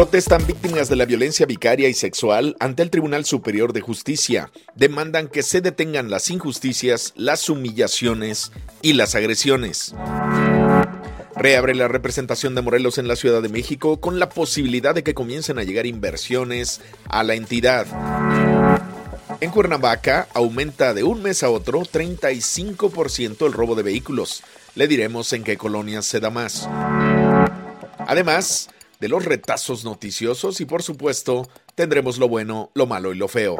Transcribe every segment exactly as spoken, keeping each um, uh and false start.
Protestan víctimas de la violencia vicaria y sexual ante el Tribunal Superior de Justicia. Demandan que se detengan las injusticias, las humillaciones y las agresiones. Reabre la representación de Morelos en la Ciudad de México con la posibilidad de que comiencen a llegar inversiones a la entidad. En Cuernavaca aumenta de un mes a otro treinta y cinco por ciento el robo de vehículos. Le diremos en qué colonias se da más. Además de los retazos noticiosos y, por supuesto, tendremos lo bueno, lo malo y lo feo.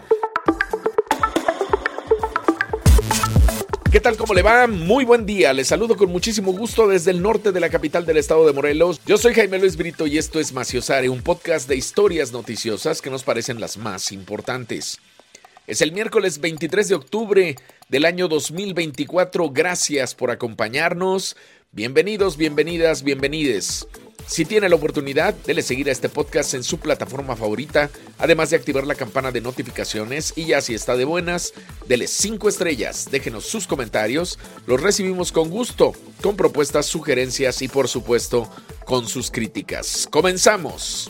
¿Qué tal? ¿Cómo le va? Muy buen día. Les saludo con muchísimo gusto desde el norte de la capital del estado de Morelos. Yo soy Jaime Luis Brito y esto es Maciosare, un podcast de historias noticiosas que nos parecen las más importantes. Es el miércoles veintitrés de octubre del año dos mil veinticuatro. Gracias por acompañarnos. Bienvenidos, bienvenidas, bienvenides. Si tiene la oportunidad, dele seguir a este podcast en su plataforma favorita, además de activar la campana de notificaciones y ya si está de buenas, dele cinco estrellas, déjenos sus comentarios, los recibimos con gusto, con propuestas, sugerencias y por supuesto con sus críticas. ¡Comenzamos!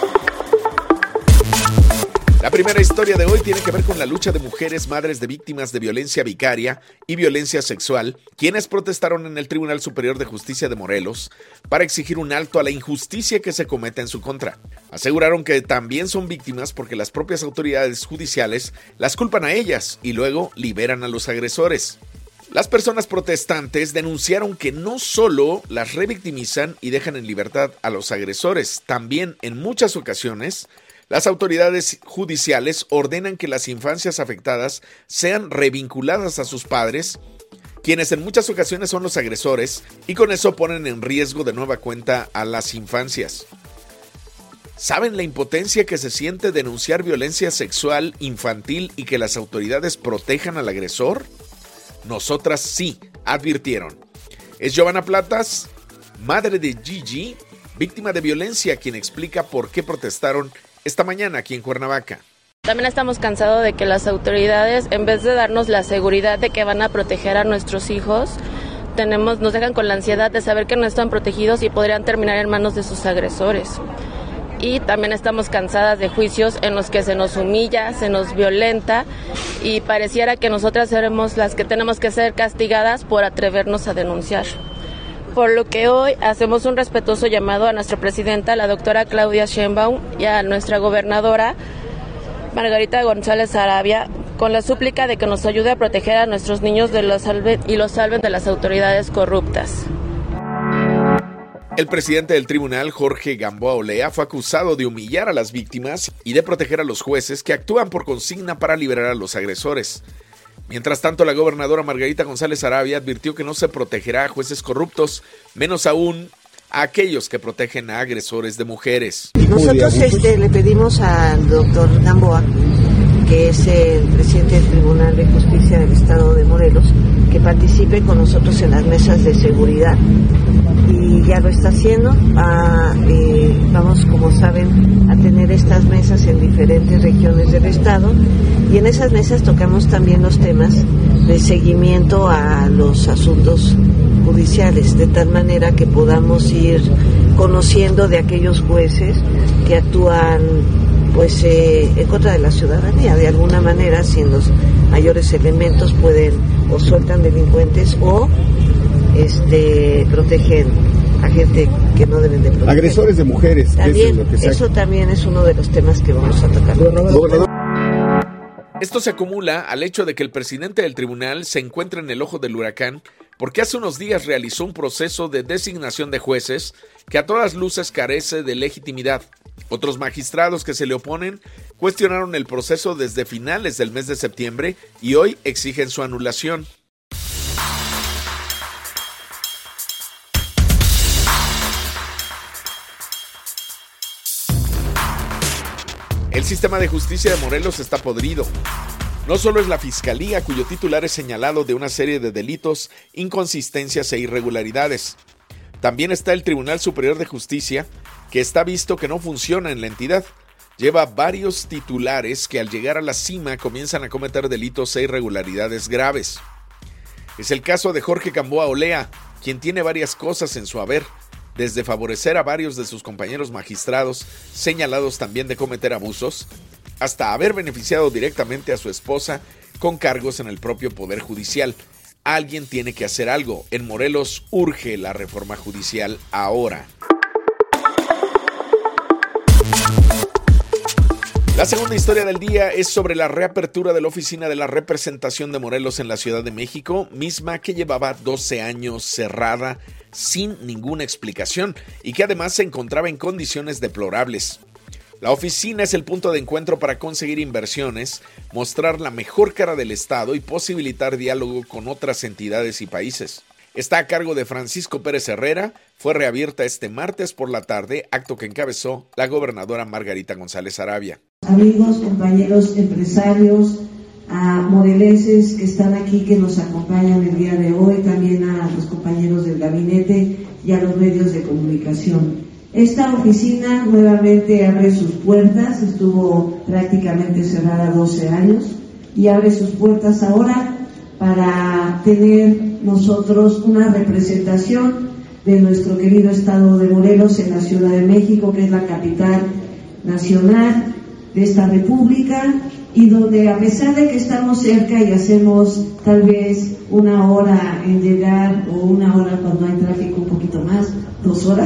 La primera historia de hoy tiene que ver con la lucha de mujeres madres de víctimas de violencia vicaria y violencia sexual, quienes protestaron en el Tribunal Superior de Justicia de Morelos para exigir un alto a la injusticia que se comete en su contra. Aseguraron que también son víctimas porque las propias autoridades judiciales las culpan a ellas y luego liberan a los agresores. Las personas protestantes denunciaron que no solo las revictimizan y dejan en libertad a los agresores, también en muchas ocasiones las autoridades judiciales ordenan que las infancias afectadas sean revinculadas a sus padres, quienes en muchas ocasiones son los agresores, y con eso ponen en riesgo de nueva cuenta a las infancias. ¿Saben la impotencia que se siente denunciar violencia sexual infantil y que las autoridades protejan al agresor? Nosotras sí, advirtieron. Es Giovanna Platas, madre de Gigi, víctima de violencia, quien explica por qué protestaron esta mañana aquí en Cuernavaca. También estamos cansados de que las autoridades, en vez de darnos la seguridad de que van a proteger a nuestros hijos, tenemos, nos dejan con la ansiedad de saber que no están protegidos y podrían terminar en manos de sus agresores. Y también estamos cansadas de juicios en los que se nos humilla, se nos violenta y pareciera que nosotras seremos las que tenemos que ser castigadas por atrevernos a denunciar. Por lo que hoy hacemos un respetuoso llamado a nuestra presidenta, la doctora Claudia Sheinbaum, y a nuestra gobernadora, Margarita González Sarabia, con la súplica de que nos ayude a proteger a nuestros niños de los salven, y los salven de las autoridades corruptas. El presidente del tribunal, Jorge Gamboa Olea, fue acusado de humillar a las víctimas y de proteger a los jueces que actúan por consigna para liberar a los agresores. Mientras tanto, la gobernadora Margarita González Sarabia advirtió que no se protegerá a jueces corruptos, menos aún a aquellos que protegen a agresores de mujeres. Nosotros este, le pedimos al doctor Gamboa, que es el presidente del Tribunal de Justicia del Estado de Morelos, que participe con nosotros en las mesas de seguridad. Y ya lo está haciendo. Ah, eh, vamos, como saben, a tener estas mesas en diferentes regiones del estado, y en esas mesas tocamos también los temas de seguimiento a los asuntos judiciales, de tal manera que podamos ir conociendo de aquellos jueces que actúan pues eh, en contra de la ciudadanía, de alguna manera, si en los mayores elementos pueden o sueltan delincuentes o este protegen a gente que no deben de proteger. Agresores de mujeres. También, eso, es lo que eso también es uno de los temas que vamos a tocar. Gobernador. Esto se acumula al hecho de que el presidente del tribunal se encuentra en el ojo del huracán porque hace unos días realizó un proceso de designación de jueces que a todas luces carece de legitimidad. Otros magistrados que se le oponen cuestionaron el proceso desde finales del mes de septiembre y hoy exigen su anulación. El sistema de justicia de Morelos está podrido. No solo es la Fiscalía, cuyo titular es señalado de una serie de delitos, inconsistencias e irregularidades. También está el Tribunal Superior de Justicia, que está visto que no funciona en la entidad. Lleva varios titulares que al llegar a la cima comienzan a cometer delitos e irregularidades graves. Es el caso de Jorge Gamboa Olea, quien tiene varias cosas en su haber. desde favorecer a varios de sus compañeros magistrados señalados también de cometer abusos, hasta haber beneficiado directamente a su esposa con cargos en el propio Poder Judicial. Alguien tiene que hacer algo. En Morelos urge la reforma judicial ahora. La segunda historia del día es sobre la reapertura de la oficina de la representación de Morelos en la Ciudad de México, misma que llevaba doce años cerrada sin ninguna explicación y que además se encontraba en condiciones deplorables. La oficina es el punto de encuentro para conseguir inversiones, mostrar la mejor cara del Estado y posibilitar diálogo con otras entidades y países. Está a cargo de Francisco Pérez Herrera, fue reabierta este martes por la tarde, acto que encabezó la gobernadora Margarita González Arabia. Amigos, compañeros empresarios, a morelenses que están aquí, que nos acompañan el día de hoy, también a los compañeros del gabinete y a los medios de comunicación. Esta oficina nuevamente abre sus puertas, estuvo prácticamente cerrada doce años y abre sus puertas ahora para tener nosotros una representación de nuestro querido estado de Morelos en la Ciudad de México, que es la capital nacional de esta república, y donde a pesar de que estamos cerca y hacemos tal vez una hora en llegar, o una hora cuando hay tráfico un poquito más, dos horas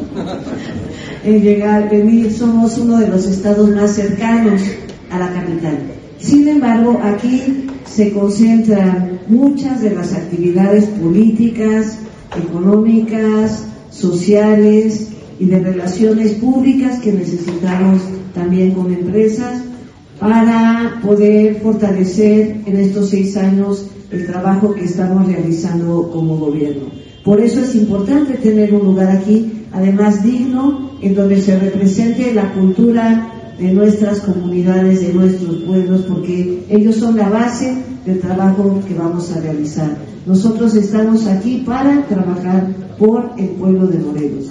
en llegar, venir, somos uno de los estados más cercanos a la capital. Sin embargo, aquí se concentran muchas de las actividades políticas, económicas, sociales y de relaciones públicas que necesitamos también con empresas para poder fortalecer en estos seis años el trabajo que estamos realizando como gobierno. Por eso es importante tener un lugar aquí, además digno, en donde se represente la cultura de nuestras comunidades, de nuestros pueblos, porque ellos son la base del trabajo que vamos a realizar. Nosotros estamos aquí para trabajar por el pueblo de Morelos.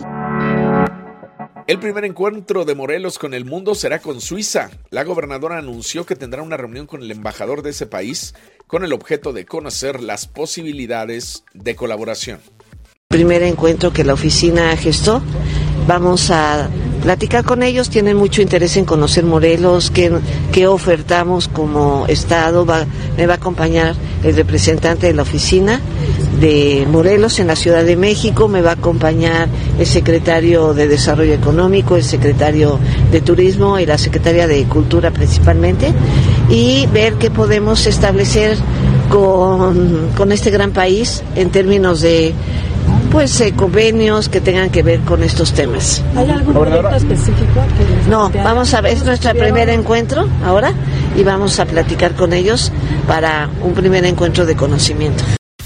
El primer encuentro de Morelos con el mundo será con Suiza. La gobernadora anunció que tendrá una reunión con el embajador de ese país con el objeto de conocer las posibilidades de colaboración. Primer encuentro que la oficina gestó, vamos a platicar con ellos, tienen mucho interés en conocer Morelos, qué, qué ofertamos como Estado. Va, me va a acompañar el representante de la oficina de Morelos en la Ciudad de México, me va a acompañar el secretario de Desarrollo Económico, el secretario de Turismo y la secretaria de Cultura principalmente, y ver qué podemos establecer con, con este gran país en términos de pues eh, convenios que tengan que ver con estos temas. ¿Hay algún proyecto específico? Que no, vamos a ver, es nuestro primer encuentro ahora y vamos a platicar con ellos para un primer encuentro de conocimiento.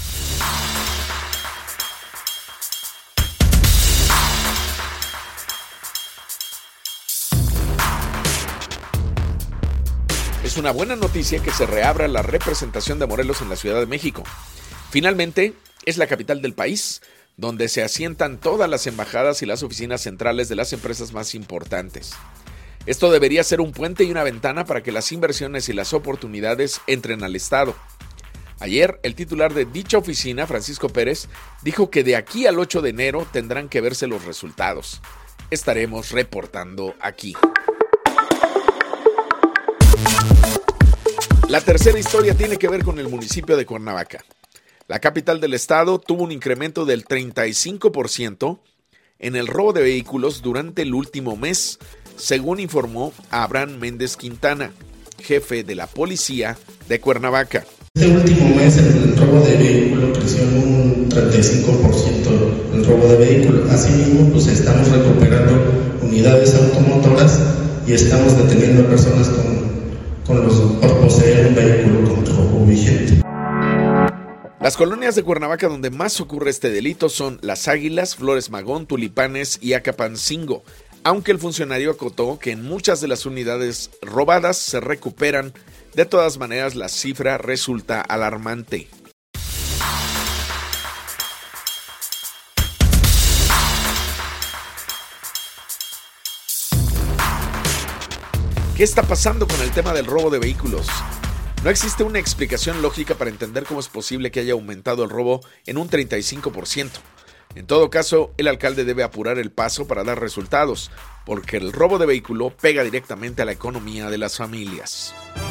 Es una buena noticia que se reabra la representación de Morelos en la Ciudad de México. Finalmente, es la capital del país, donde se asientan todas las embajadas y las oficinas centrales de las empresas más importantes. Esto debería ser un puente y una ventana para que las inversiones y las oportunidades entren al Estado. Ayer, el titular de dicha oficina, Francisco Pérez, dijo que de aquí al ocho de enero tendrán que verse los resultados. Estaremos reportando aquí. La tercera historia tiene que ver con el municipio de Cuernavaca. La capital del estado tuvo un incremento del treinta y cinco por ciento en el robo de vehículos durante el último mes, según informó Abraham Méndez Quintana, jefe de la policía de Cuernavaca. Este último mes el robo de vehículos creció en un treinta y cinco por ciento el robo de vehículos. Asimismo, pues estamos recuperando unidades automotoras y estamos deteniendo a personas con, con los, por poseer un vehículo con robo vigente. Las colonias de Cuernavaca donde más ocurre este delito son Las Águilas, Flores Magón, Tulipanes y Acapancingo, aunque el funcionario acotó que en muchas de las unidades robadas se recuperan. De todas maneras, la cifra resulta alarmante. ¿Qué está pasando con el tema del robo de vehículos? No existe una explicación lógica para entender cómo es posible que haya aumentado el robo en un treinta y cinco por ciento. En todo caso, el alcalde debe apurar el paso para dar resultados, porque el robo de vehículo pega directamente a la economía de las familias.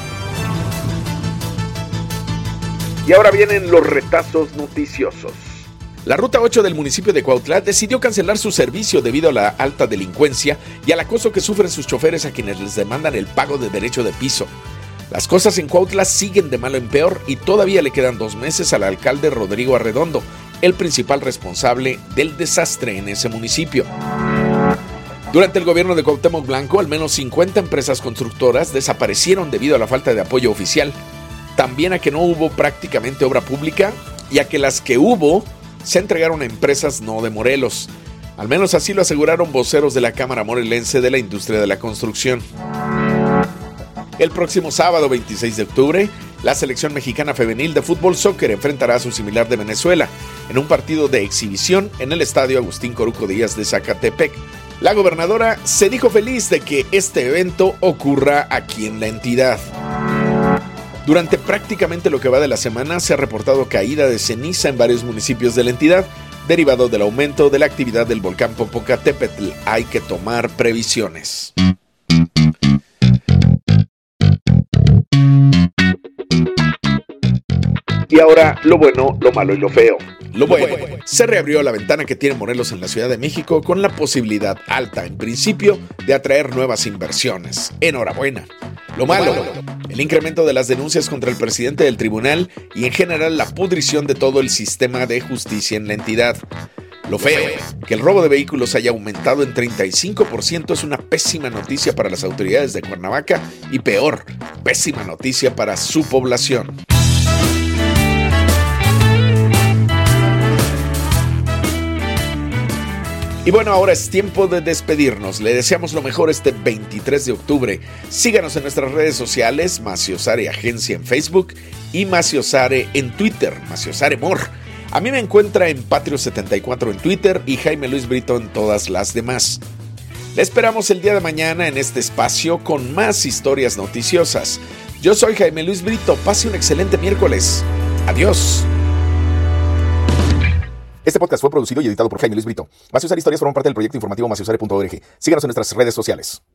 Y ahora vienen los retazos noticiosos. La Ruta ocho del municipio de Cuautla decidió cancelar su servicio debido a la alta delincuencia y al acoso que sufren sus choferes a quienes les demandan el pago de derecho de piso. Las cosas en Cuautla siguen de malo en peor y todavía le quedan dos meses al alcalde Rodrigo Arredondo, el principal responsable del desastre en ese municipio. Durante el gobierno de Cuauhtémoc Blanco, al menos cincuenta empresas constructoras desaparecieron debido a la falta de apoyo oficial, también a que no hubo prácticamente obra pública y a que las que hubo se entregaron a empresas no de Morelos. Al menos así lo aseguraron voceros de la Cámara Morelense de la Industria de la Construcción. El próximo sábado veintiséis de octubre, la selección mexicana femenil de fútbol soccer enfrentará a su similar de Venezuela en un partido de exhibición en el estadio Agustín Coruco Díaz de Zacatepec. La gobernadora se dijo feliz de que este evento ocurra aquí en la entidad. Durante prácticamente lo que va de la semana se ha reportado caída de ceniza en varios municipios de la entidad, derivado del aumento de la actividad del volcán Popocatépetl. Hay que tomar previsiones. Y ahora, lo bueno, lo malo y lo feo. Lo bueno, se reabrió la ventana que tiene Morelos en la Ciudad de México con la posibilidad alta, en principio, de atraer nuevas inversiones. Enhorabuena. Lo malo, el incremento de las denuncias contra el presidente del tribunal y en general la pudrición de todo el sistema de justicia en la entidad. Lo feo, que el robo de vehículos haya aumentado en treinta y cinco por ciento es una pésima noticia para las autoridades de Cuernavaca y peor, pésima noticia para su población. Y bueno, ahora es tiempo de despedirnos. Le deseamos lo mejor este veintitrés de octubre. Síganos en nuestras redes sociales, Maciosare Agencia en Facebook y Maciosare en Twitter, Maciosare Mor. A mí me encuentra en Patrio setenta y cuatro en Twitter y Jaime Luis Brito en todas las demás. Le esperamos el día de mañana en este espacio con más historias noticiosas. Yo soy Jaime Luis Brito. Pase un excelente miércoles. Adiós. Este podcast fue producido y editado por Jaime Luis Brito. Maciosare Historias forman parte del proyecto informativo maciosare punto org. Síganos en nuestras redes sociales.